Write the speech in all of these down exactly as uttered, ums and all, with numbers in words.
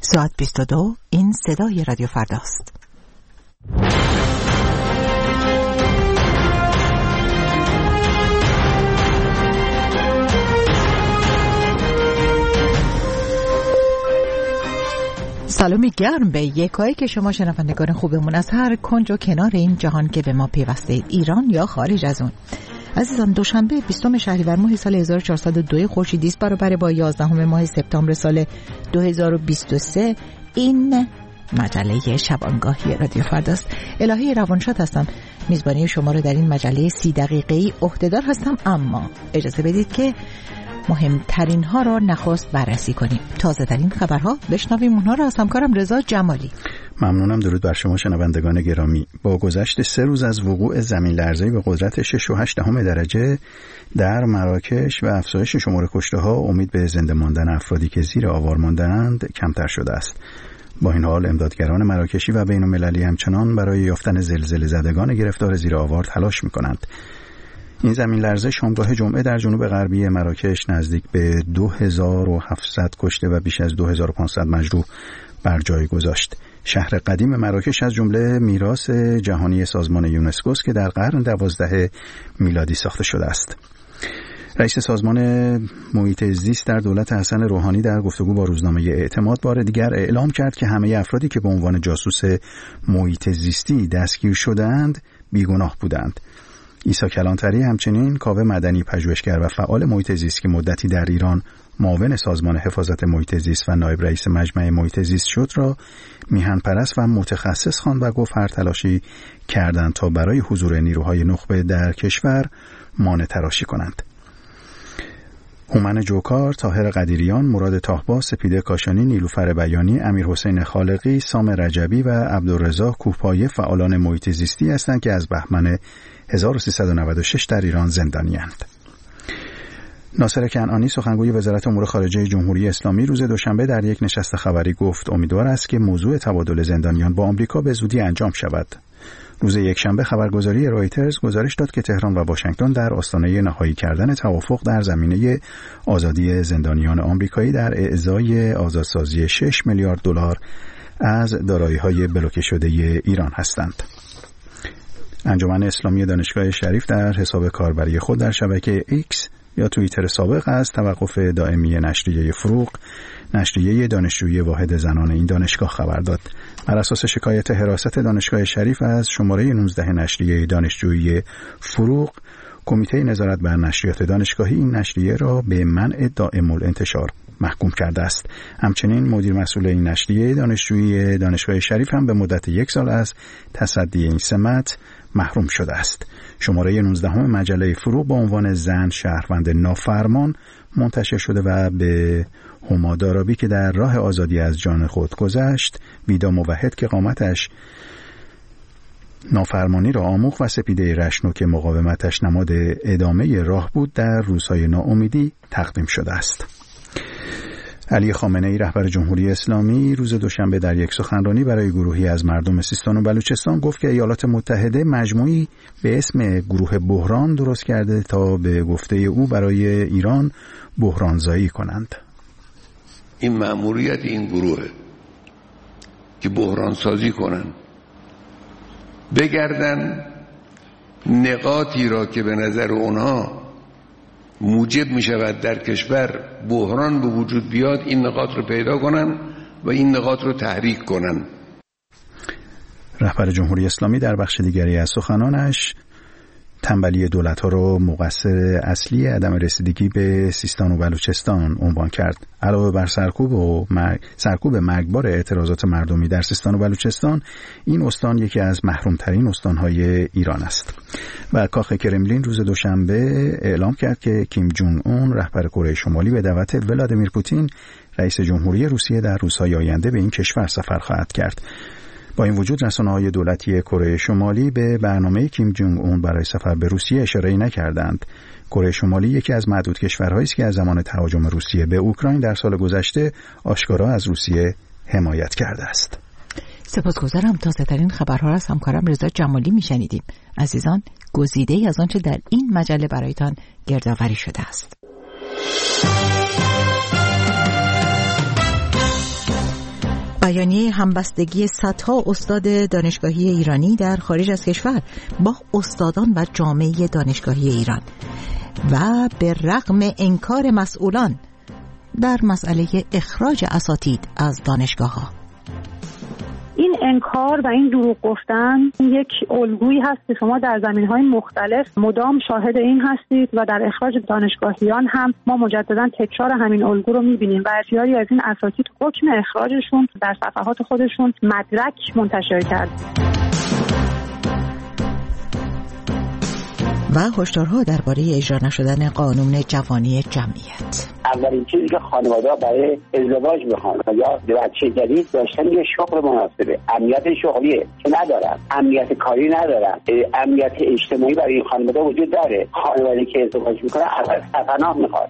ساعت بیست و دو، این صدای رادیو فرداست. سلامی گرم به یکایی که شما شنوندگان خوبمون از هر کنج و کنار این جهان که به ما پیوسته اید، ایران یا خارج از اون. عزیزان، دوشنبه بیستم شهریور ماه سال هزار و چهارصد و دو خورشیدی است، برابر با یازدهم ماه سپتامبر سال دو هزار و بیست و سه. این مجله شبانگاهی رادیو فرداست. الهی روانشاد هستم، میزبانی شما رو در این مجله سی دقیقه‌ای عهده‌دار هستم، اما اجازه بدید که مهمترین ها را نخست بررسی کنیم. تازه ترین خبرها بشنویم اونها را از همکارم رضا جمالی. ممنونم. درود بر شما شنوندگان گرامی. با گذشت سه روز از وقوع زمین لرزه‌ای به قدرت شش و هشت دهم درجه در مراکش و افزایش شمار کشته‌ها، امید به زنده ماندن افرادی که زیر آوار مانده‌اند کمتر شده است. با این حال امدادگران مراکشی و بین‌المللی همچنان برای یافتن زلزله زدگان گرفتار زیر آوار تلاش می‌کنند. این زمین لرزه شامگاه جمعه در جنوب غربی مراکش نزدیک به دو هزار و هفتصد کشته و بیش از دو هزار و پانصد مجروح بر جای گذاشت. شهر قدیم مراکش از جمله میراث جهانی سازمان یونسکو است که در قرن دوازده میلادی ساخته شده است. رئیس سازمان محیط زیست در دولت حسن روحانی در گفتگو با روزنامه اعتماد بار دیگر اعلام کرد که همه افرادی که به عنوان جاسوس محیط زیستی دستگیر شدند بیگناه بودند. عیسی کلانتری همچنین کاوه مدنی، پژوهشگر و فعال محیط زیست که مدتی در ایران معاون سازمان حفاظت محیط زیست و نایب رئیس مجمع محیط زیست شد، را میهن پرست و متخصص خواند و گفت هر تلاشی کردند تا برای حضور نیروهای نخبه در کشور مانع تراشی کنند. هومن جوکار، طاهر قدیریان، مراد طاهبا، سپیده کاشانی، نیلوفر بیانی، امیر حسین خالقی، سام رجبی و عبدالرضا کوهپایه فعالان محیط زیستی هستند که از بهمن هزار و سیصد و نود و شش در ایران زندانی‌اند. ناصر کنعانی، سخنگوی وزارت امور خارجه جمهوری اسلامی، روز دوشنبه در یک نشست خبری گفت امیدوار است که موضوع تبادل زندانیان با آمریکا به زودی انجام شود. روز یکشنبه خبرگزاری رایترز گزارش داد که تهران و واشنگتن در آستانه نهایی کردن توافق در زمینه آزادی زندانیان آمریکایی در اعزای آزادسازی شش میلیارد دلار از دارایی‌های بلوکه شده ایران هستند. انجمن اسلامی دانشگاه شریف در حساب کاربری خود در شبکه ایکس یا توییتر سابق از توقف دائمی نشریه فروغ، نشریه دانشجویی واحد زنان این دانشگاه خبر داد. بر اساس شکایت حراست دانشگاه شریف از شماره نوزده نشریه دانشجویی فروغ، کمیته نظارت بر نشریات دانشگاهی این نشریه را به منع دائم الانتشار محکوم کرده است. همچنین مدیر مسئول این نشریه دانشجویی دانشگاه شریف هم به مدت یک سال از تصدی این سمت محروم شده است. شماره نوزدهم مجله فروغ با عنوان زن شهروند نافرمان منتشر شده و به هما دارابی که در راه آزادی از جان خود گذشت، ویدا موحد که قامتش نافرمانی را آموخت و سپیده رشنو که مقاومتش نماد ادامه راه بود در روزهای ناامیدی تقدیم شده است. علی خامنه‌ای رهبر جمهوری اسلامی روز دوشنبه در یک سخنرانی برای گروهی از مردم سیستان و بلوچستان گفت که ایالات متحده مجموعی به اسم گروه بحران درست کرده تا به گفته او برای ایران بحرانزایی کنند. این مأموریت این گروهه که بحران سازی کنن، بگردن نقاطی را که به نظر اونها موجب می شود در کشور بحران به وجود بیاد، این نقاط رو پیدا کنن و این نقاط رو تحریک کنن. رهبر جمهوری اسلامی در بخش دیگری از سخنانش تنبلی دولت‌ها رو مقصر اصلی عدم رسیدگی به سیستان و بلوچستان عنوان کرد. علاوه بر سرکوب و مرگ، سرکوب مرگبار اعتراضات مردمی در سیستان و بلوچستان، این استان یکی از محروم‌ترین استان‌های ایران است. و کاخ کرملین روز دوشنبه اعلام کرد که کیم جونگ اون رهبر کره شمالی به دعوت ولادیمیر پوتین رئیس جمهوری روسیه در روزهای آینده به این کشور سفر خواهد کرد. با این وجود رسانه‌های دولتی کره شمالی به برنامه کیم جونگ اون برای سفر به روسیه اشاره نکردند. کره شمالی یکی از معدود کشورهایی است که از زمان تهاجم روسیه به اوکراین در سال گذشته آشکارا از روسیه حمایت کرده است. سپاسگزارم. تازه‌ترین خبرها را از همکارم رضا جمالی میشنیدیم. عزیزان، گزیده‌ای از آنچه در این مجله برایتان گردآوری شده است. بیانیه همبستگی صدها استاد دانشگاهی ایرانی در خارج از کشور با استادان و جامعه دانشگاهی ایران و به رغم انکار مسئولان در مسئله اخراج اساتید از دانشگاه‌ها. این انکار و این دروغ گفتن یک الگویی هست که شما در زمینهای مختلف مدام شاهد این هستید و در اخراج دانشگاهیان هم ما مجددا تکرار همین الگو رو می‌بینیم و بسیاری از این اساتید حکم اخراجشون در صفحات خودشون مدرک منتشر کرد. و هشدارها درباره اجرا نشدن قانون جوانی جمعیت. اولین چیزی که خانواده‌ها برای ازدواج میخوان یا بچه جدید داشتن یه شغل مناسبه، امنیت شغلیه که ندارن، امنیت کاری ندارن، امنیت اجتماعی برای این خانواده وجود داره. خانواده‌ای که ازدواج میکنه اول سفناه میخواد.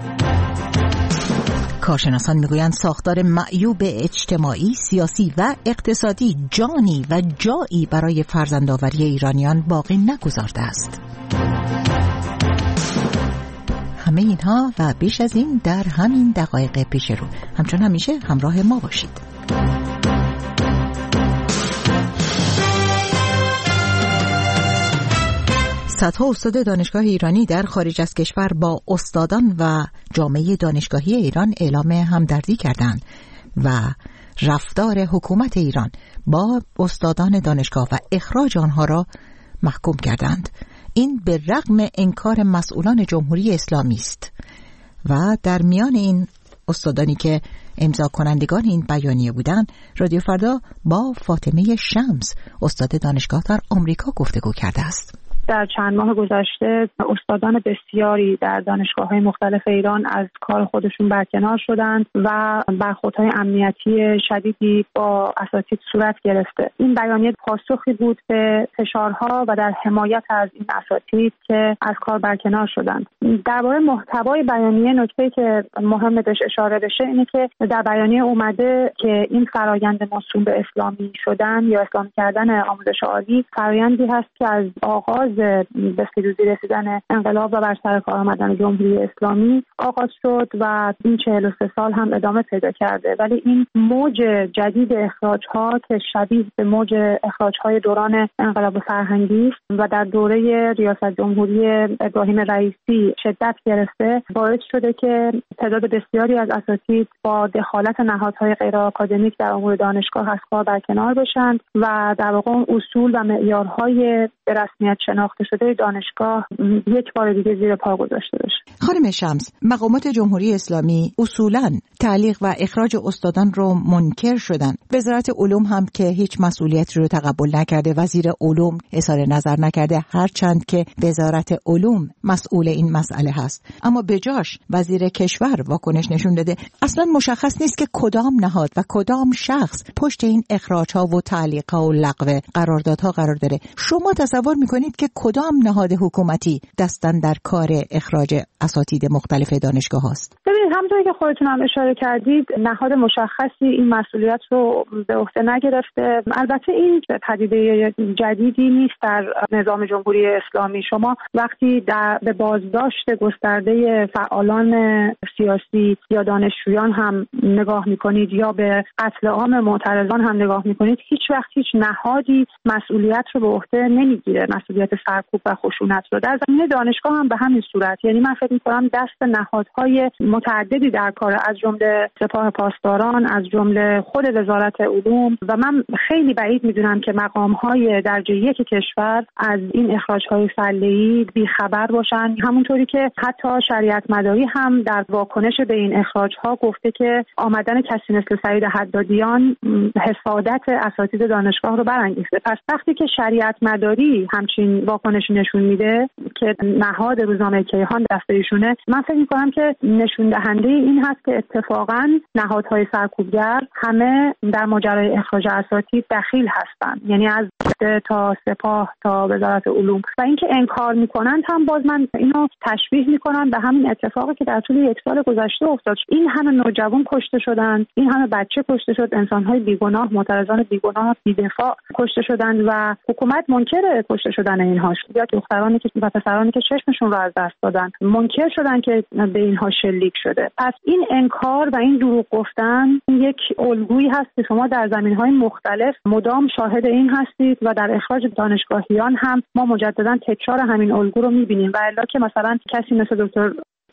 کارشناسان میگویند ساختار معیوب اجتماعی، سیاسی و اقتصادی جانی و جایی برای فرزندآوری ایرانیان باقی نگذارده است. همه اینها و بیش از این در همین دقایق پیش رو. همچون همیشه همراه ما باشید. صدها استاد دانشگاه ایرانی در خارج از کشور با استادان و جامعه دانشگاهی ایران اعلام همدردی کردند و رفتار حکومت ایران با استادان دانشگاه و اخراج آنها را محکوم کردند. این به رغم انکار مسئولان جمهوری اسلامی است و در میان این استادانی که امضا کنندگان این بیانیه بودند، رادیو فردا با فاطمه شمس استاد دانشگاه در آمریکا گفتگو کرده است. در چند ماه گذشته استادان بسیاری در دانشگاه‌های مختلف ایران از کار خودشون برکنار شدند و برخوردهای امنیتی شدیدی با اساتید صورت گرفته. این بیانیه پاسخی بود به فشارها و در حمایت از این اساتید که از کار برکنار شدند. درباره محتوای بیانیه نکته‌ای که مهمه بهش اشاره بشه اینه که در بیانیه اومده که این فرایند موسوم به اسلامی شدن یا اسلامی کردن آموزش عالی فرایندی هست که از آغاز به پیروزی رسیدن انقلاب و بر سر کار آمدن جمهوری اسلامی آغاز شد و این چهل و سه سال هم ادامه پیدا کرده. ولی این موج جدید اخراج‌ها که شبیه به موج اخراج‌های دوران انقلاب فرهنگی و در دوره ریاست جمهوری ابراهیم رئیسی شدت گرفته باعث شده که تعداد بسیاری از اساتید با دخالت نهادهای غیر آکادمیک در امور دانشگاه از کار برکنار بشند و در واقع اصول و معیارهای به رسمیت شناخته شده دانشگاه یک بار دیگه زیر پا گذاشته بشه. خانم شمس، مقامات جمهوری اسلامی اصولاً تعلیق و اخراج استادان رو منکر شدن. وزارت علوم هم که هیچ مسئولیتی رو تقبل نکرده، وزیر علوم اظهار نظر نکرده، هرچند که وزارت علوم مسئول این مسئله هست. اما به جاش وزیر کشور واکنش نشون داده. اصلاً مشخص نیست که کدام نهاد و کدام شخص پشت این اخراج‌ها و تعلیق‌ها و لغو قراردادها قرار داره. شما تصور می‌کنید که کدام نهاد حکومتی دستن در کار اخراج اساتید مختلف دانشگاه هاست؟ ببینید، همونطوری که خودتون هم اشاره کردید نهاد مشخصی این مسئولیت رو به عهده نگرفته. البته این پدیده جدیدی نیست در نظام جمهوری اسلامی. شما وقتی در به بازداشت گسترده فعالان سیاسی یا دانشجویان هم نگاه میکنید یا به قتل عام معترضان هم نگاه میکنید، هیچ وقت هیچ نهادی مسئولیت رو به عهده نمیگیره، مسئولیت سرکوب و خشونت رو. در زمینه دانشگاه هم به همین صورت. یعنی من فکر می‌کنم دست نهادهای متعددی در کار، از جمله سپاه پاسداران، از جمله خود وزارت علوم، و من خیلی بعید می‌دونم که مقام‌های درجه یک کشور از این اخراج‌های فعلی بی‌خبر باشن. همونطوری که حتی شریعت مداری هم در واکنش به این اخراج‌ها گفته که آمدن کسی مثل سعید حدادیان حسادت اساتید دانشگاه رو برانگیخته. پس وقتی که شریعت مداری همچین واکنشی نشون میده که نهاد روزنامه کیهان دست ایشونه، من فکر می‌کنم که نشون دهنده این هست که اتفاقاً نهادهای سرکوبگر همه در ماجرای اخراج اساتید دخیل هستند. یعنی از گرفته تا سپاه تا وزارت علوم و اینکه انکار میکنن هم باز من اینو تشبیه میکنم به همین اتفاقی که در طول یک سال گذشته افتاد. این همه نوجوان کشته شدن، این همه بچه کشته شد، انسان‌های بیگناه، معترضان بیگناه بی‌دفاع کشته شدن و حکومت منکر کشته شدن اینها شد. یا دخترانی که و پسرانی که چشمشون رو از دست دادن منکر شدن که به اینها شلیک شده. پس این انکار و این دروغ گفتن یک الگویی هست که شما در زمین‌های مختلف مدام شاهد این هستید و در اخراج دانشگاهیان هم ما مجددا تکرار همین الگو رو می‌بینیم و الا که مثلا کسی مثل دکتر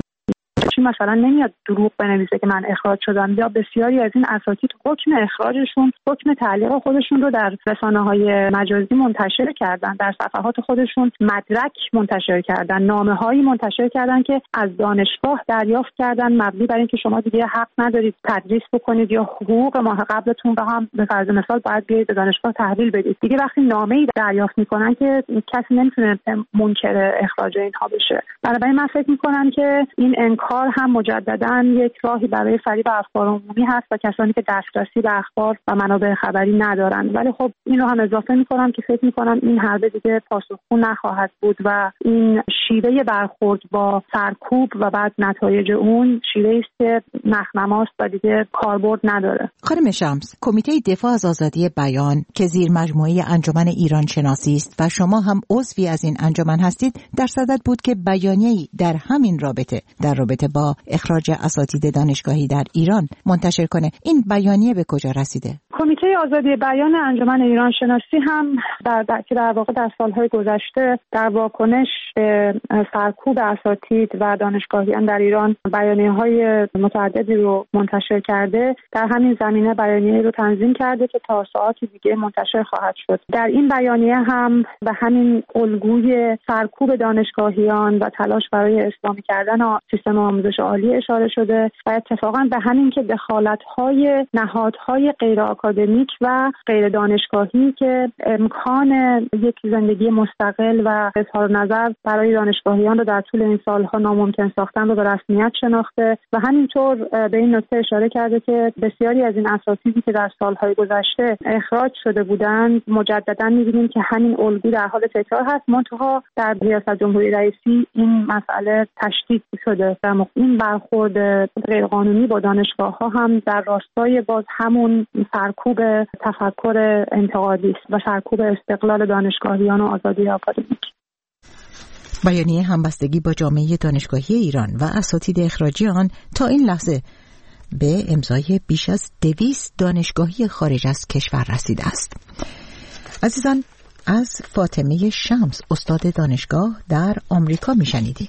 چی مثلا نمیاد دروغ بنویسه که من اخراج شدم، یا بسیاری از این اساتید حکم اخراجشون، حکم تعلیق خودشون رو در رسانه‌های مجازی منتشر کردن، در صفحات خودشون مدرک منتشر کردن، نامه‌هایی منتشر کردن که از دانشگاه دریافت کردن مبنی بر اینکه شما دیگه حق ندارید تدریس بکنید یا حقوق ماه قبلتون رو هم به فرض مثال باید بیاید به دانشگاه تحویل بدید. دیگه وقتی نامه‌ای دریافت میکنن که کسی نمیتونه منکر اخراج اینها بشه. بنابراین من فکر میکنم که این انکار هم مجدداً یک راهی برای فریب افکار عمومی هست و کسانی که دسترسی به اخبار و منابع خبری ندارن. ولی خب اینو هم اضافه میکنم که فکر میکنم این حربه دیگه پاسخگو نخواهد بود و این شیوه برخورد با سرکوب و بعد نتایج اون شیوه‌ای است که نخنماست و دیگه کاربرد نداره. خانم شمس، کمیته دفاع از آزادی بیان که زیر مجموعه انجمن ایران شناسی است و شما هم عضوی از این انجمن هستید، در صدد بود که بیانیه‌ای در همین رابطه در رابطه با اخراج اساتید دانشگاهی در ایران منتشر کنه. این بیانیه به کجا رسیده؟ کمیته آزادی بیان انجمن ایران شناسی هم در در, در واقع در سالهای گذشته در واکنش به سرکوب اساتید و دانشگاهیان در ایران بیانیه‌های متعددی رو منتشر کرده. در همین زمینه بیانیه‌ای رو تنظیم کرده که تا ساعاتی دیگه منتشر خواهد شد. در این بیانیه هم به همین الگوی سرکوب دانشگاهیان و تلاش برای اسلامی کردن سیستم آموزش عالی اشاره شده و اتفاقا به همین که دخالت‌های نهادهای غیر آکادمیک و غیر دانشگاهی که امکان یک زندگی مستقل و اظهار نظر برای دانشگاهیان رو در طول این سالها ناممکن ساختن رو به رسمیت شناخته و همینطور به این نکته اشاره کرده که بسیاری از این اساتیدی که در سالهای گذشته اخراج شده بودند مجددا می‌بینیم که همین الگو در حال تکرار هست، منتها در ریاست جمهوری رئیسی این مسئله تشدید شده. در این برخورد غیرقانونی با دانشگاه‌ها هم در راستای باز همون سرکوب تفکر انتقادی است و سرکوب استقلال دانشگاهیان و آزادی آکادمیک. بیانیه همبستگی با جامعه دانشگاهی ایران و اساتید اخراجی آن تا این لحظه به امضای بیش از دویست دانشگاهی خارج از کشور رسیده است. عزیزان، از فاطمه شمس استاد دانشگاه در آمریکا میشنیدیم.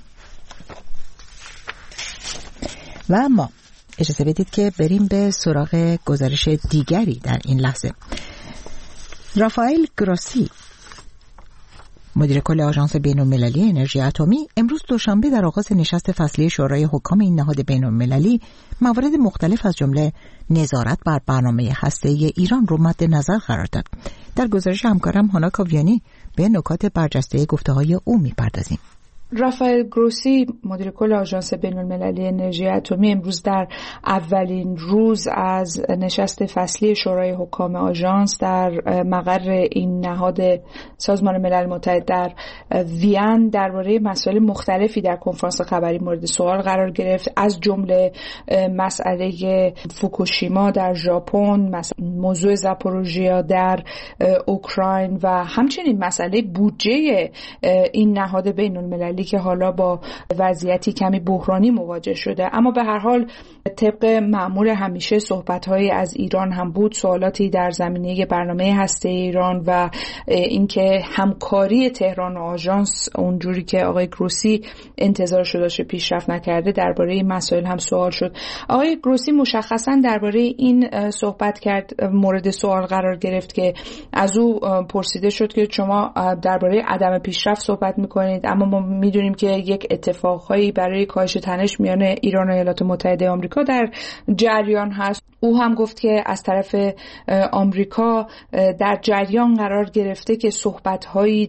و اما اجازه بدید که بریم به سراغ گزارش دیگری در این لحظه. رافائل گروسی، مدیر کل آژانس بین‌المللی انرژی اتمی، امروز دوشنبه در آغاز نشست فصلی شورای حکام این نهاد بین‌المللی موارد مختلف از جمله نظارت بر برنامه هسته‌ای ایران رو مد نظر قرار داد. در گزارش همکارم هانا کاویانی به نکات برجسته گفته‌های او می‌پردازیم. رافائل گروسی، مدیر کل آژانس بین‌المللی انرژی اتمی، امروز در اولین روز از نشست فصلی شورای حکام آژانس در مقر این نهاد سازمان ملل متحد در وین درباره مسائل مختلفی در کنفرانس خبری مورد سوال قرار گرفت، از جمله مسئله فوکوشیما در ژاپن، موضوع زاپوروژیا در اوکراین و همچنین مسئله بودجه این نهاد بین‌المللی که حالا با وضعیتی کمی بحرانی مواجه شده. اما به هر حال طبق معمول همیشه صحبت‌های از ایران هم بود، سوالاتی در زمینه برنامه هسته ایران و اینکه همکاری تهران و آژانس اونجوری که آقای گروسی انتظار شده باشه پیشرفت نکرده، درباره این مسائل هم سوال شد. آقای گروسی مشخصاً درباره این صحبت کرد، مورد سوال قرار گرفت که از او پرسیده شد که شما درباره عدم پیشرفت صحبت می‌کنید، اما ما میدونیم که یک اتفاقهایی برای کاهش تنش میان ایران و ایالات متحده آمریکا در جریان هست. او هم گفت که از طرف آمریکا در جریان قرار گرفته که صحبت‌هایی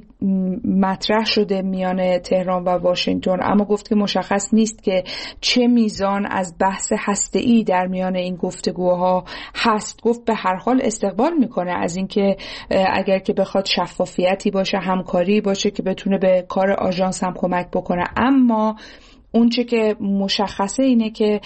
مطرح شده میان تهران و واشنگتن، اما گفت که مشخص نیست که چه میزان از بحث هسته‌ای در میان این گفتگوها هست. گفت به هر حال استقبال میکنه از اینکه اگر که بخواد شفافیتی باشه، همکاری باشه که بتونه به کار آژانس هم کمک بکنه، اما اون چه که مشخصه اینه که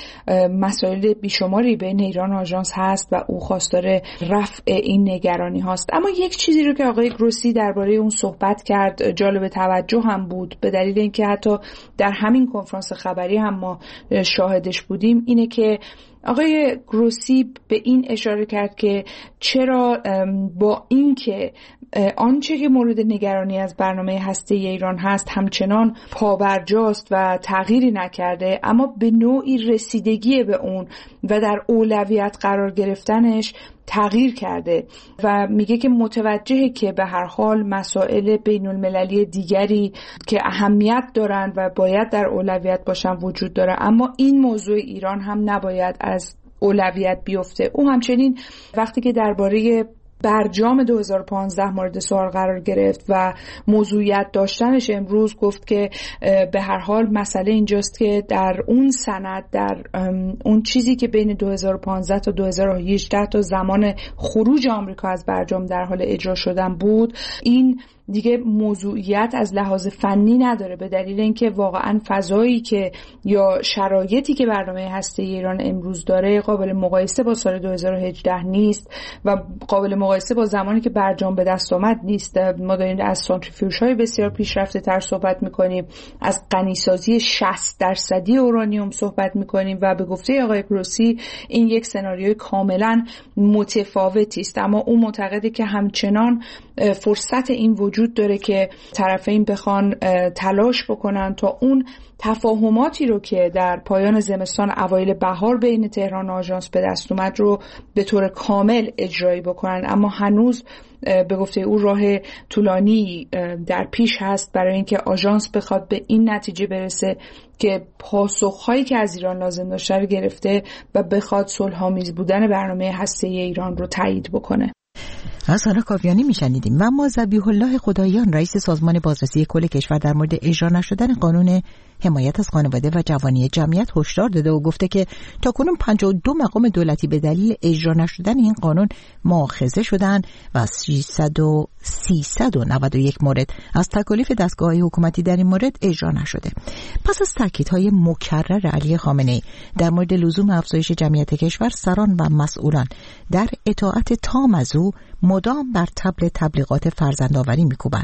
مسائل بیشماری بین ایران و آژانس هست و او خواستار رفع این نگرانی هست. اما یک چیزی رو که آقای گروسی درباره اون صحبت کرد جالب توجه هم بود، به دلیل اینکه حتی در همین کنفرانس خبری هم ما شاهدش بودیم، اینه که آقای گروسی به این اشاره کرد که چرا با اینکه آنچه که مورد نگرانی از برنامه هسته‌ای ایران هست همچنان پابرجاست و تغییری نکرده، اما به نوعی رسیدگی به اون و در اولویت قرار گرفتنش تغییر کرده و میگه که متوجهه که به هر حال مسائل بین المللی دیگری که اهمیت دارند و باید در اولویت باشن وجود داره، اما این موضوع ایران هم نباید از اولویت بیفته. او همچنین وقتی که درباره برجام دو هزار و پانزده مورد سوال قرار گرفت و موضوعیت داشتنش امروز، گفت که به هر حال مسئله اینجاست که در اون سند، در اون چیزی که بین دو هزار و پانزده تا دو هزار و هجده تا زمان خروج آمریکا از برجام در حال اجرا شدن بود، این دیگه موضوعیت از لحاظ فنی نداره، به دلیل اینکه واقعا فضایی که یا شرایطی که برنامه هسته‌ای ایران امروز داره قابل مقایسه با سال دو هزار و هجده نیست و قابل مقایسه با زمانی که برجام به دست آمد نیست. ما داریم از سانتریفیوژهای بسیار پیشرفته تر صحبت میکنیم، از غنیسازی شصت درصدی اورانیوم صحبت میکنیم و به گفته آقای گروسی این یک سناریوی کاملا متفاوتی است، اما او معتقده که همچنان فرصت این وجود داره که طرفین بخوان تلاش بکنن تا اون تفاهماتی رو که در پایان زمستان اوایل بهار بین تهران و آژانس به دست اومد رو به طور کامل اجرایی بکنن. اما هنوز به گفته او راه طولانی در پیش هست برای اینکه آژانس بخواد به این نتیجه برسه که پاسخهایی که از ایران لازم داشته رو گرفته و بخواد صلح‌آمیز بودن برنامه هسته‌ای ایران رو تایید بکنه. از سانا کاویانی میشنیدیم. و اما ذبیح الله خداییان رئیس سازمان بازرسی کل کشور در مورد اجرا نشدن قانون حمایت از خانواده و جوانی جمعیت هشدار داده و گفته که تاکنون پنجاه و دو مقام دولتی به دلیل اجرا نشدن این قانون مؤاخذه شدند و سیصد و نود و یک مورد از تکالیف دستگاه‌های حکومتی در این مورد اجرا نشده. پس از تاکیدهای مکرر علی خامنه‌ای در مورد لزوم افزایش جمعیت کشور، سران و مسئولان در اطاعت تام از او مدام بر طبل تبلیغات فرزندآوری می‌کوبند.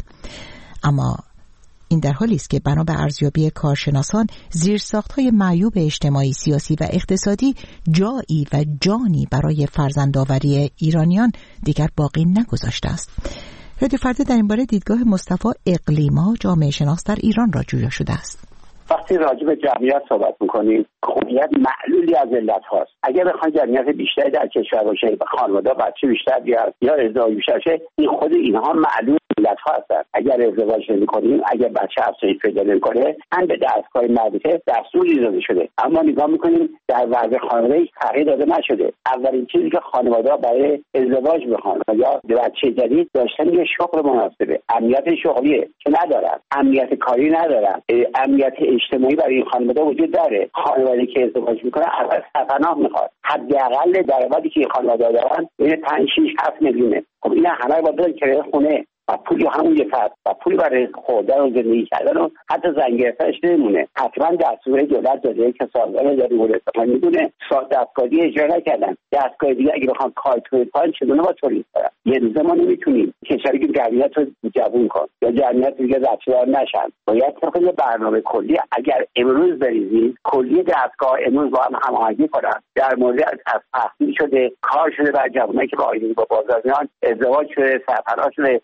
اما این در حالی است که بنا به ارزیابی کارشناسان زیرساخت‌های معیوب اجتماعی، سیاسی و اقتصادی جایی و جانی برای فرزندآوری ایرانیان دیگر باقی نگذاشته است. رادیو فردا در این باره دیدگاه مصطفی اقلیما، جامعه شناس در ایران را جویا شده است. وقتی راجع به جمعیت صحبت می‌کنیم، خودیت معلولی از علت هاست. اگر بخواید جمعیت بیشتری در کشور باشه و خانواده بچه بیشتر بیاد یا ازدواج بیشتر شه، این خود اینها معلول علت ها هستن. اگر ازدواج نمی‌کنیم، اگر بچه افزایش پیدا نمی‌کنه، هم به دستگاه مربوطه دستوری داده شده، اما نگاه می‌کنیم در وضع خانواده هیچ تغییر داده نشده. اولین چیزی که خانواده برای ازدواج بخوان یا بچه جدید داشتن یه شغل مناسبه، امنیت شغلیه که ندارن، امنیت کاری ندارن، امنیت اجتماعی برای این خانواده وجود داره. خانواده که ازدواج میکنه اول سفناه میخواد، حداقل درآمدی که خانواده دارن بین پنج شش هفت میلیونه. خب اینا همه با دو کرایه خونه و پولی همون یه فرد و پولی برای خوردن و زندگی کردن و حتی زن گرفتنش نمیمونه. حتما دستور دولت داده که سازمان اداری امور اجتماعی میدونه دستگاهی اجرا نکردن. دستگاه دیگه اگه بخوام کار کنه پایین چگونه با تولید کنن؟ یه روزه ما نمیتونیم کشوری که جمعیت رو جوون کن یا جمعیت دیگه بچه‌دار نشن. باید طبق برنامه کلی اگر امروز بریزیم کلی دستگاه امروز با هم هماهنگی کنن در مورد از تحصیل شده، کار شده بر جوانایی که با آینده با بازارمیان، ازدواج شده، سرپناه شده،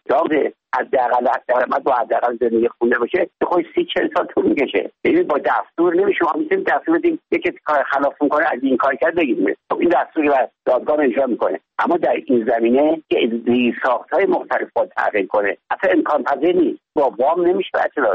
حداقل درآمد با حداقل زندگی خونه باشه، به خودش سی چهل سال طول میکشه. ببین با دستور نمیشه. ما میتونیم دستور بدیم یکی کار خلاف میکنه از این کار کرد بگیم خب این دستوری رو دادگاه اجرا میکنه، اما در این زمینه که زیرساخت‌های مختلف باید تغییر کنه اصلا امکان پذیر نیست. با وام نمیشه بچه داشت.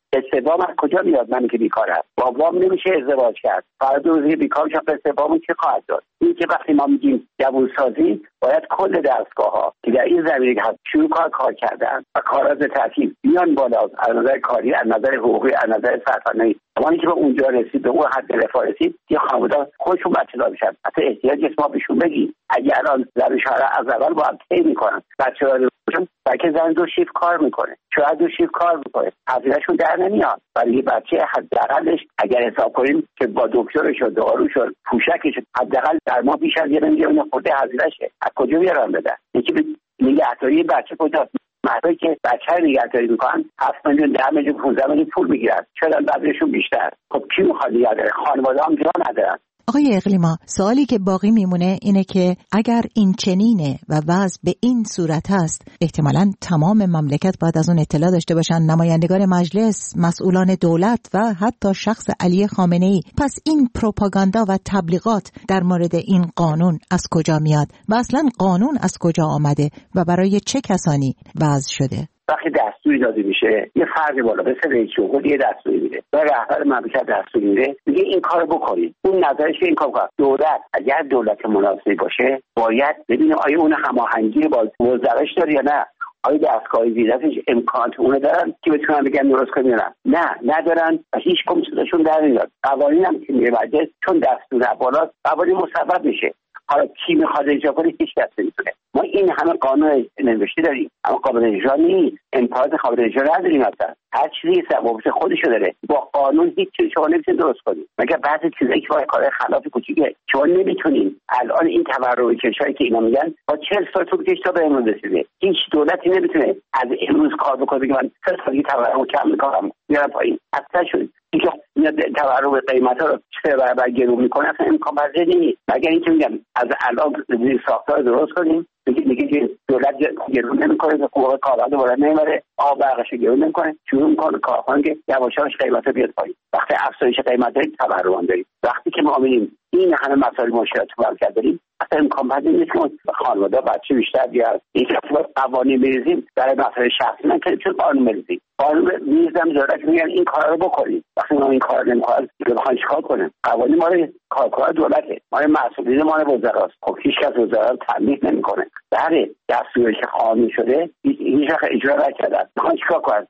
استعدام از کجا میاد؟ من که بیکارم با وام نمیشه ازدواج کرد. فرض روزی بیکار شد استعدامو چه خواهد داد؟ این که وقتی ما میگیم جوانسازی باید کل دستگاه ها که در این زمینه که شروع کار کار کردن و کارات ترتیب بیان بالا از نظر کاری، از نظر حقوقی، از نظر فرهنگی. زمانی که به اونجا رسید، به اون حد رفاه رسید، یه خانواده خودشون بچه‌دار میشن. حتی احتیاج ما بهشون بگی اگر الان زن شوهر از اول با هم طی میکنن بچه‌دار بشن، بلکه زن دو شیفت کار میکنه، شوهر دو شیفت کار میکنه، هزینه‌شون در نمیاد. برای یه بچه حداقلش اگر حساب کنیم که با دکترش و داروش و پوشکش حداقل در ماه بیش از یه میلیون خورده هزینه‌شه. از کجا بیارن بدن؟ یکی نگهداری بچه کجاست؟ مردایی که بچه رو نگهداری میکنن هفت میلیون، ده میلیون، پانزده میلیون پول میگیرن، شاید بعضیشون بیشتر. خب کی میخواد نگه داره؟ خانواده هم جا ندارن. آقای اقلیما، سوالی که باقی میمونه اینه که اگر این چنینه و وضع به این صورت هست، احتمالاً تمام مملکت باید از اون اطلاع داشته باشن، نمایندگان مجلس، مسئولان دولت و حتی شخص علی خامنه‌ای. پس این پروپاگاندا و تبلیغات در مورد این قانون از کجا میاد و اصلاً قانون از کجا آمده و برای چه کسانی وضع شده؟ وقتی دستوری داده میشه یه فرقی بالا به سر رئیس جمهور یه دستوری میده و رهبر مملکت دستوری میده، میگه این کارو بکنید. اون نظرش این کار کنه. دولت اگر دولت مناسبی باشه باید ببینه آیا اون هماهنگی با وزرایش داره یا نه، آیا دستگاه زیرتش امکانات اون دارن که بتونن بگن درست کنن. نه نه ندارن و هیچ کم چیزشون در نمیاد. قوانین هم که میبرده چون دستور بالا قوانین مصوب میشه. حالا کی میخواد اجرا کنه؟ هیچ کس نمیتونه. ما این همه قانون نوشته داریم اما قابل اجرا نیست. امکانات قابل اجرا نداریم. اصلا هر چیزی ثوابت خودشو داره. با قانون هیچ چیزی شما نمیتونید درست کنید مگر بعضی چیزایی که با کار خلاف کوچیکه شما نمیتونید. الان این تورم کشایی که اینا میگن با چهل سال طول کشید تا به امروز رسیده. هیچ دولتی نمیتونه از امروز کار بکنه بگه من سه سال تورم کم میکنم میارم پایین. اصلا شد اینکه میاد تورم قیمتا رو سه برابر گرون میکنه، اصلا امکان پذیر نیست. مگر اینکه میگم از الان زیر ساختار درست کنیم، میگه میگه که دولت گرون نمیکنه، حقوق کارمند بالا نمیبره، آب برقش گرون نمیکنه، شروع میکنه کارخانه که یواش یواش قیمتا بیاد پایین. وقتی افزایش قیمت داریم تورم داریم. وقتی که ما میبینیم این همه مسائل مشکلات تو مملکت داریم، اصلا امکان پذیر نیست که خانواده بچه بیشتر بیاد. این که قوانین بریزیم برای مسائل شخصی من که چون قانون بریزیم قانون میزدم دولت میگن این کارا رو بکنید. وقتی ما این کار نمی‌کنیم بخوایم چیکار کنیم؟ قوانین ما رو کارکار دولته، ما مسئولین ما رو وزراست. خب هیچ کس وزرا رو تنبیه نمی‌کنه. بله دستوری که قانون شده هیچ وقت اجرا نکردن. می‌خوان چیکار کنن؟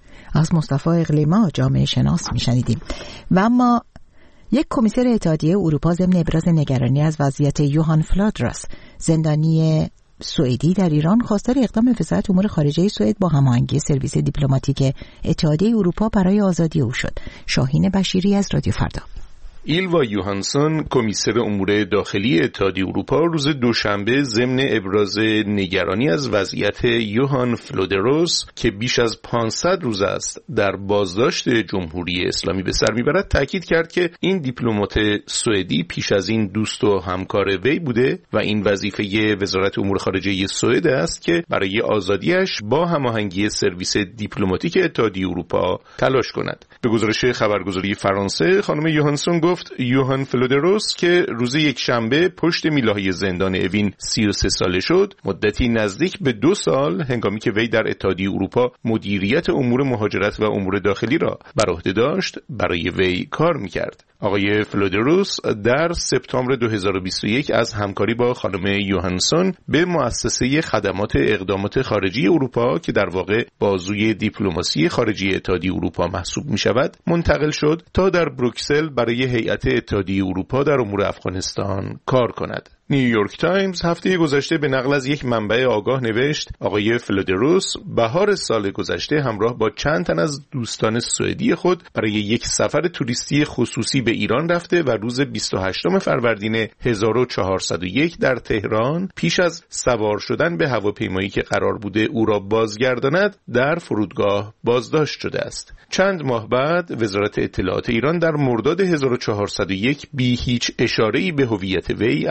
از مصطفی اقلیما جامعه شناس میشنیدیم. و اما یک کمیسر اتحادیه اروپا ضمن ابراز نگرانی از وضعیت یوهان فلادراس، زندانی سوئدی در ایران، خواستار اقدام وزارت امور خارجه سوئد با هماهنگی سرویس دیپلماتیک اتحادیه اروپا برای آزادی او شد. شاهین بشیری از رادیو فردا. ایلوا یوهانسون، کمیسر امور داخلی اتحادیه اروپا، روز دوشنبه ضمن ابراز نگرانی از وضعیت یوهان فلودروس که بیش از پانصد روز است در بازداشت جمهوری اسلامی به سر میبرد، تاکید کرد که این دیپلمات سوئدی پیش از این دوست و همکار وی بوده و این وظیفه وزارت امور خارجه سوئد است که برای آزادیش با هماهنگی سرویس دیپلماتیک اتحادیه اروپا تلاش کند. به گزارش خبرگزاری فرانسه، خانم یوهانسون گفت یوهان فلودروس که روز یک شنبه پشت میله‌های زندان اوین سی و سه ساله شد، مدتی نزدیک به دو سال هنگامی که وی در اتحادیه اروپا مدیریت امور مهاجرت و امور داخلی را بر عهده داشت برای وی کار می‌کرد. آقای فلودروس در سپتامبر دو هزار و بیست و یک از همکاری با خانم یوهانسون به مؤسسه خدمات اقدامات خارجی اروپا که در واقع بازوی دیپلماسی خارجی اتحادیه اروپا محسوب می شود منتقل شد تا در بروکسل برای هیئت اتحادیه اروپا در امور افغانستان کار کند. نیویورک تایمز هفته گذشته به نقل از یک منبع آگاه نوشت آقای فلودروس بهار سال گذشته همراه با چند تن از دوستان سوئدی خود برای یک سفر توریستی خصوصی به ایران رفته و روز بیست و هشتم فروردین هزار و چهارصد و یک در تهران پیش از سوار شدن به هواپیمایی که قرار بوده او را بازگرداند در فرودگاه بازداشت شده است. چند ماه بعد وزارت اطلاعات ایران در مرداد هزار و چهارصد و یک بی هیچ اشاره‌ای به هویت وی از باز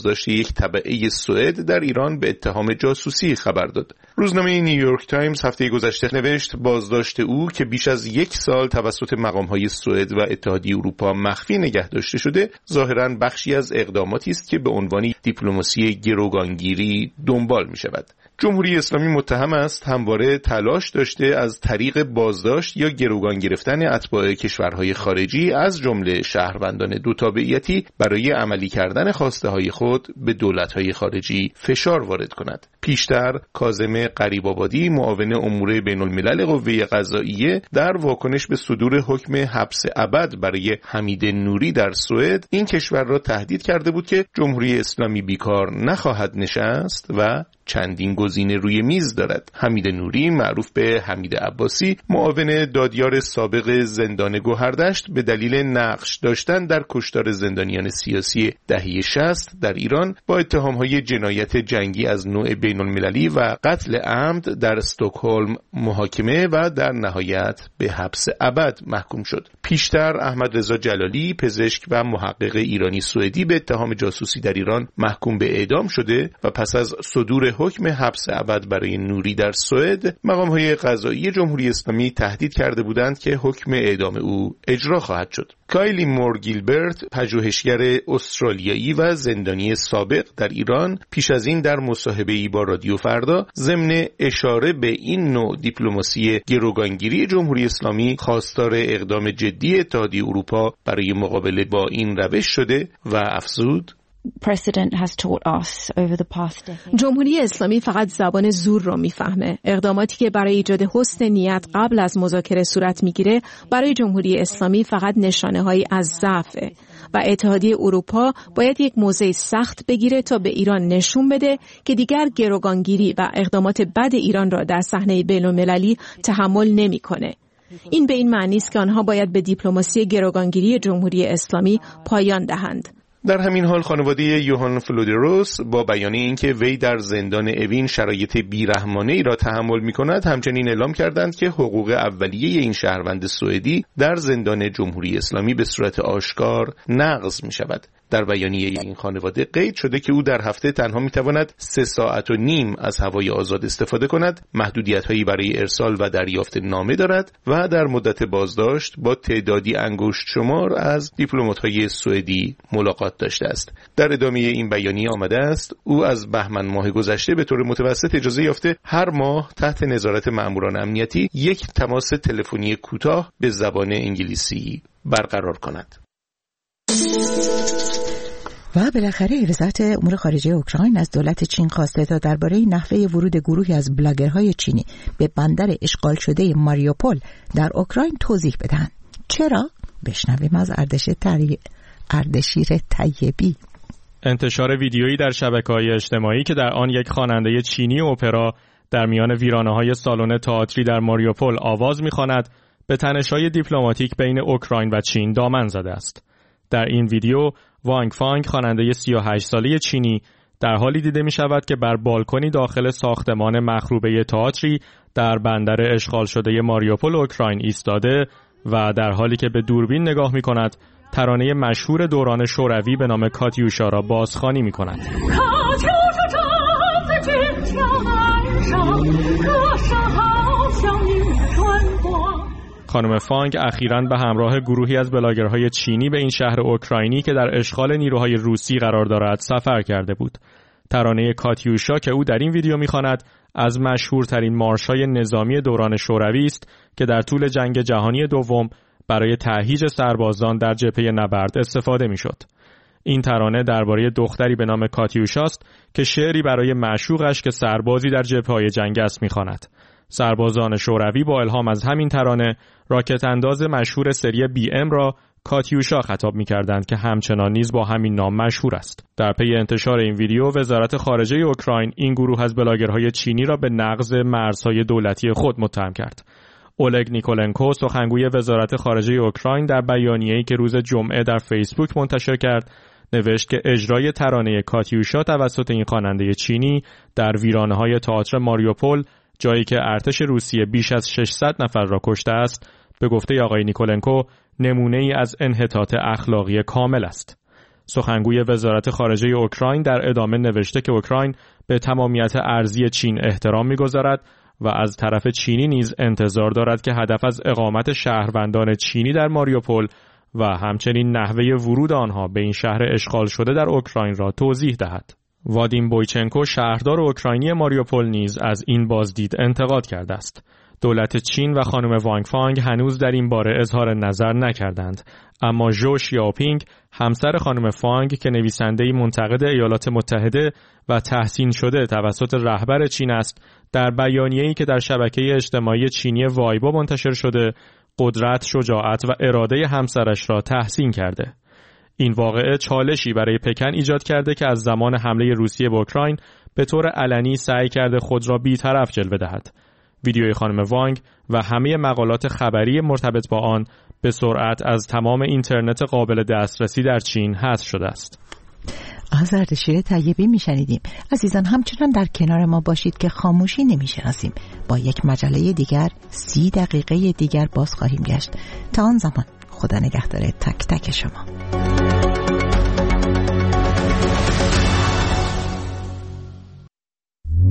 بازداشت یک تبعه سوئد در ایران به اتهام جاسوسی خبر داد. روزنامه نیویورک تایمز هفته گذشته نوشت بازداشت او که بیش از یک سال توسط مقام‌های سوئد و اتحادیه اروپا مخفی نگه داشته شده، ظاهراً بخشی از اقداماتی است که به عنوان دیپلماسی گروگانگیری دنبال می‌شود. جمهوری اسلامی متهم است همواره تلاش داشته از طریق بازداشت یا گروگان گرفتن اتباع کشورهای خارجی از جمله شهروندان دو تابعیتی برای عملی کردن خواسته های خود به دولت‌های خارجی فشار وارد کند. پیشتر کاظم غریب‌آبادی معاون امور بین الملل قوه قضاییه در واکنش به صدور حکم حبس ابد برای حمید نوری در سوئد این کشور را تهدید کرده بود که جمهوری اسلامی بیکار نخواهد نشست و چندین گزینه روی میز دارد. حمید نوری معروف به حمید عباسی، معاون دادیار سابق زندان گوهردشت، به دلیل نقش داشتن در کشتار زندانیان سیاسی دهه شصت در ایران با اتهام‌های جنایت جنگی از نوع بین‌المللی و قتل عمد در استکهلم محاکمه و در نهایت به حبس ابد محکوم شد. پیشتر احمد رضا جلالی، پزشک و محقق ایرانی سوئدی، به اتهام جاسوسی در ایران محکوم به اعدام شده و پس از صدور حکم حبس ابد برای نوری در سوئد، مقام‌های قضایی جمهوری اسلامی تهدید کرده بودند که حکم اعدام او اجرا خواهد شد. کایلی مور گیلبرت، پژوهشگر استرالیایی و زندانی سابق در ایران، پیش از این در مصاحبه‌ای با رادیو فردا ضمن اشاره به این نوع دیپلماسی گروگانگیری جمهوری اسلامی خواستار اقدام جدی اتحادیه اروپا برای مقابله با این روش شده و افزود: جمهوری اسلامی فقط زبان زور رو میفهمه. اقداماتی که برای ایجاد حسن نیت قبل از مذاکره صورت میگیره برای جمهوری اسلامی فقط نشانه‌هایی از ضعفه و اتحادیه اروپا باید یک موضع سخت بگیره تا به ایران نشون بده که دیگر گروگانگیری و اقدامات بد ایران را در صحنه بین‌المللی تحمل نمی‌کنه. این به این معنی است که آنها باید به دیپلماسی گروگانگیری جمهوری اسلامی پایان دهند. در همین حال خانواده یوهان فلودروس با بیان اینکه وی در زندان اوین شرایط بیرحمانه‌ای را تحمل می‌کند، همچنین اعلام کردند که حقوق اولیه این شهروند سوئدی در زندان جمهوری اسلامی به صورت آشکار نقض می‌شود. در بیانیه این خانواده قید شده که او در هفته تنها می‌تواند سه ساعت و نیم از هوای آزاد استفاده کند، محدودیت‌هایی برای ارسال و دریافت نامه دارد و در مدت بازداشت با تعدادی انگشت شمار از دیپلمات‌های سوئدی ملاقات داشته است. در ادامه این بیانیه آمده است او از بهمن ماه گذشته به طور متوسط اجازه یافته هر ماه تحت نظارت مأموران امنیتی یک تماس تلفنی کوتاه به زبان انگلیسی برقرار کند. و بالاخره وزارت امور خارجه اوکراین از دولت چین خواسته تا درباره نحوه ورود گروهی از بلاگرهای چینی به بندر اشغال شده ماریوپول در اوکراین توضیح بدهند. چرا؟ بشنویم از اردشیر تری... اردشیر طیبی. انتشار ویدیویی در شبکه‌های اجتماعی که در آن یک خواننده چینی اپرا در میان ویرانه‌های سالن تئاتری در ماریوپول آواز می‌خواند، به تنش‌های دیپلماتیک بین اوکراین و چین دامن زده است. در این ویدیو وانگ فانگ، خواننده سی و هشت ساله چینی، در حالی دیده می شود که بر بالکنی داخل ساختمان مخروبه تئاتری در بندر اشغال شده ماریوپول اوکراین ایستاده و در حالی که به دوربین نگاه می کند ترانه مشهور دوران شوروی به نام کاتیوشا را بازخوانی می کند. خانم فانگ اخیراً به همراه گروهی از بلاگرهای چینی به این شهر اوکراینی که در اشغال نیروهای روسی قرار دارد سفر کرده بود. ترانه کاتیوشا که او در این ویدیو می‌خواند از مشهورترین مارش‌های نظامی دوران شوروی است که در طول جنگ جهانی دوم برای تهییج سربازان در جبهه نبرد استفاده می‌شد. این ترانه درباره دختری به نام کاتیوشا است که شعری برای معشوقش که سربازی در جبهه‌های جنگ است می‌خواند. سربازان شوروی با الهام از همین ترانه راکت انداز مشهور سری بی ام را کاتیوشا خطاب می‌کردند که همچنان نیز با همین نام مشهور است. در پی انتشار این ویدیو وزارت خارجه اوکراین این گروه از بلاگرهای چینی را به نقض مرزهای دولتی خود متهم کرد. اولگ نیکولنکو، سخنگوی وزارت خارجه اوکراین، در بیانیه‌ای که روز جمعه در فیسبوک منتشر کرد نوشت که اجرای ترانه کاتیوشا توسط این خواننده چینی در ویرانه‌های تئاتر ماریوپول، جایی که ارتش روسیه بیش از ششصد نفر را کشته است، به گفته آقای نیکولنکو نمونه‌ای از انحطاط اخلاقی کامل است. سخنگوی وزارت خارجه اوکراین در ادامه نوشته که اوکراین به تمامیت ارضی چین احترام می‌گذارد و از طرف چینی نیز انتظار دارد که هدف از اقامت شهروندان چینی در ماریوپول و همچنین نحوه ورود آنها به این شهر اشغال شده در اوکراین را توضیح دهد. وادیم بویچنکو شهردار اوکراینی ماریوپول نیز از این بازدید انتقاد کرده است. دولت چین و خانم وانگ فانگ هنوز در این باره اظهار نظر نکردند، اما ژو شیاپینگ همسر خانم فانگ که نویسنده‌ای منتقد ایالات متحده و تحسین شده توسط رهبر چین است، در بیانیه‌ای که در شبکه اجتماعی چینی وایبو منتشر شده، قدرت، شجاعت و اراده همسرش را تحسین کرده. این واقعه چالشی برای پکن ایجاد کرده که از زمان حمله روسیه به اوکراین به طور علنی سعی کرده خود را بی‌طرف جلوه دهد. ویدیوی خانم وانگ و همه مقالات خبری مرتبط با آن به سرعت از تمام اینترنت قابل دسترسی در چین حذف شده است. آذردشیر طیبی میشنیدیم. عزیزان همچنان در کنار ما باشید که خاموشی نمیشناسیم. با یک مجله دیگر سی دقیقه دیگر باز خواهیم گشت. تا آن زمان خدا نگهدار تک تک شما.